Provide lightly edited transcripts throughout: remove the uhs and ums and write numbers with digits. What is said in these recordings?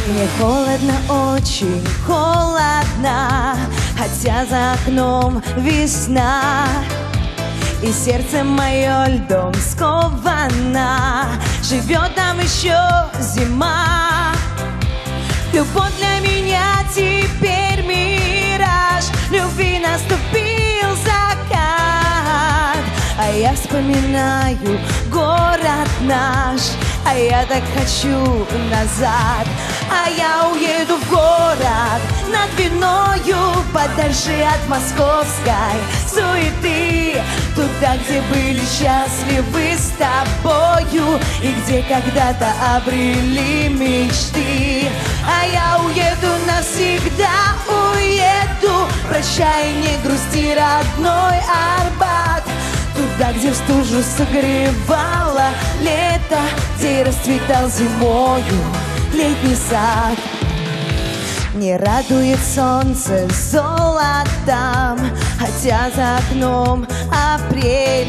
Мне холодно, очень холодно, хотя за окном весна. И сердце мое льдом сковано, живет там еще зима. Любовь для меня теперь мираж, любви наступил закат. А я вспоминаю город наш, а я так хочу назад. А я уеду в город над Двиною, подальше от московской суеты, туда, где были счастливы с тобою и где когда-то обрели мечты. А я уеду навсегда, уеду, прощай, не грусти, родной Арбат. Туда, где в стужу согревало лето, где расцветал зимою летний сад. Не радует солнце золотом, хотя за окном апрель.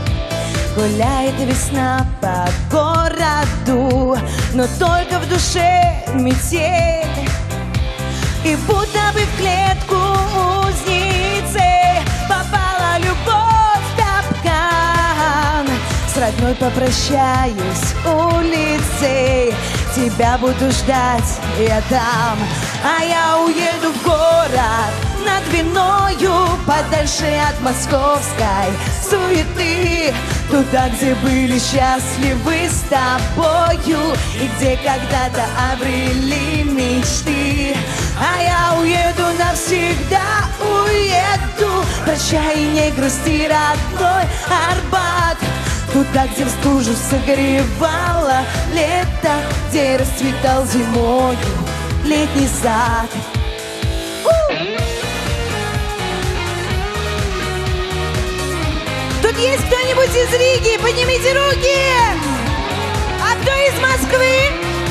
Гуляет весна по городу, но только в душе метель. И будто бы в клетку узницы попала любовь в капкан. С родной попрощаюсь улицей, тебя буду ждать я там. А я уеду в город над Двиною, подальше от московской суеты, туда, где были счастливы с тобою и где когда-то обрели мечты. А я уеду навсегда, уеду, прощай, не грусти, родной Арбат. Туда, где в стужу согревало лето, где расцветал зимою летний сад. Тут есть кто-нибудь из Риги? Поднимите руки! А кто из Москвы?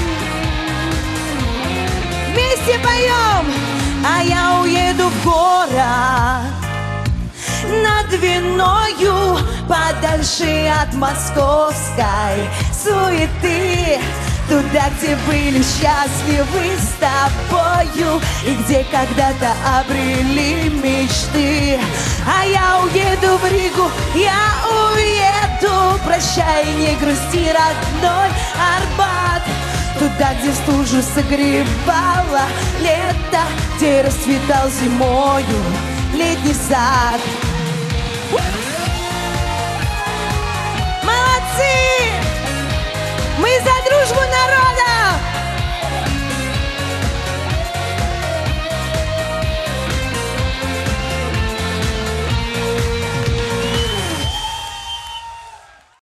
Вместе поем! А я уеду в город над Двиною, подальше от московской суеты, туда, где были счастливы с тобою и где когда-то обрели мечты. А я уеду в Ригу, я уеду, прощай, не грусти, родной Арбат. Туда, где в стужу согревало лето, где расцветал зимою летний сад. Молодцы!